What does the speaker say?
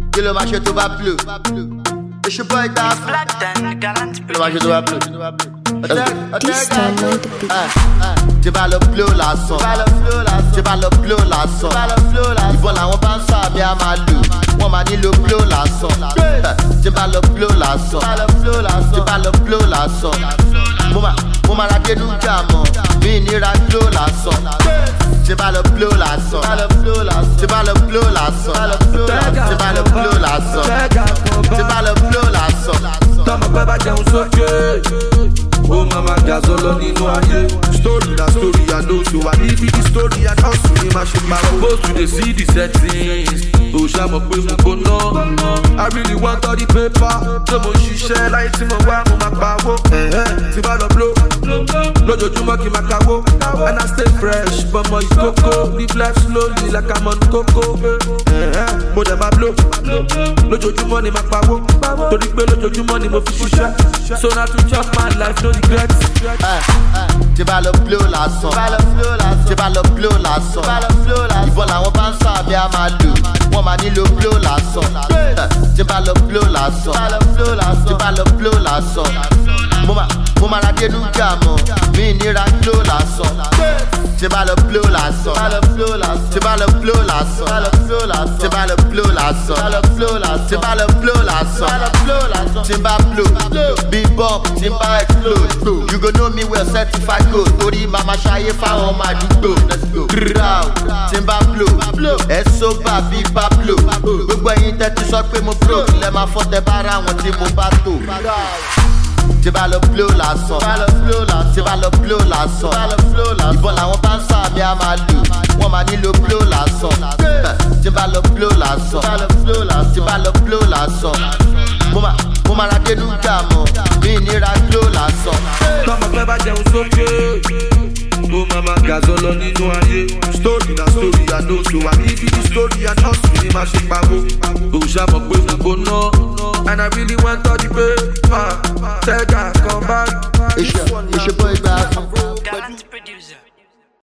kí ló máa ṣe tó bá blow. Èṣù bọ́ ìgbà fún. Kí ló máa ṣe tó bá blow. This time on the beat. Tí bá lọ blow lásán. Tí bá lọ blow lásán. Ìbọn làwọn bá ń sàbí a máa lò. Wọ́n máa nílò blow lásán. Tí bá lọ blow lásán. Tí bá lọ blow lásán. Mo máa ra dénú jà mọ́. Mi nira blow lásán. Tí bá lọ blow lásán. Tí bá lọ blow lásán. Tí bá lọ blow lásán. Tí bá lọ blow lásán. Tọ́mọ pẹ́ bá jẹun sókè. Oh mama gazolo nínú ayé. Story na story I know, so I need the story and hustle ni ma ṣe máa wo. Supposed to dey see the settings. O ṣá mọ̀ pé mo gbóná. I really want all the paper. Ṣé mo ṣiṣẹ́ láyé tí mo wá mo máa pawó. Tí bá lọ blow. Lójoojúmọ́ kí n máa kawó. And I stay fresh, bọ́mọ ìkókó. Live life slowly like I'm on coco. Mo dẹ̀ máa blow. Lójoojúmọ́ ni máa pawó. Torí pé lójoojúmọ́ ni mo fi ṣiṣẹ́. So na to chop my life no regret. Tí bá lọ blow lásán. Tí bá lọ blow lásán. Ìbọn làwọn bá ń sàbí a máa lò. Wọ́n máa nílò blow lásán. Tí bá lọ blow lásán. Tí bá lọ blow lásán. Mo máa ra dénú jà mọ́. Mi nira blow lásán. Tí bá lọ blow lásán. Tí bá lọ blow lásán. Tí bá lọ blow lásán. Tí bá lọ blow lásán. Tí bá blow. Bí bomb tí bá explode. You go know me well certified gold. Torí màmá ṣayé fáwọn ọmọ àdúgbò. Tí bá blow. Ẹ sóbà bí Pablo. Gbogbo ẹ̀yin tẹ́tí sọ pé mo broke. Lẹ máa fọ́ tẹ bá ra wọn tí mo bá tò. Tí bá lọ blow lásán. Tí bá lọ blow lásán. Ìbọn làwọn bá ń sàbí a máa lò. Wọ́n máa nílò blow lásán. Tí bá lọ blow lásán. Tí bá lọ blow lásán. Mo máa ra dénú jà mọ́. Mi nira blow lásán. Tọ́mọ pẹ́ bá jẹun sókè. Oh mama gazolo nínú ayé. Story na story I know, so I need the story and hustle ni ma ṣe pawó. O ṣá mọ̀ pé mo gbóná. And I really want all the paper. Tẹ́gà kan bá. Èṣù bọ́ ìgbà fún. Gallant producer.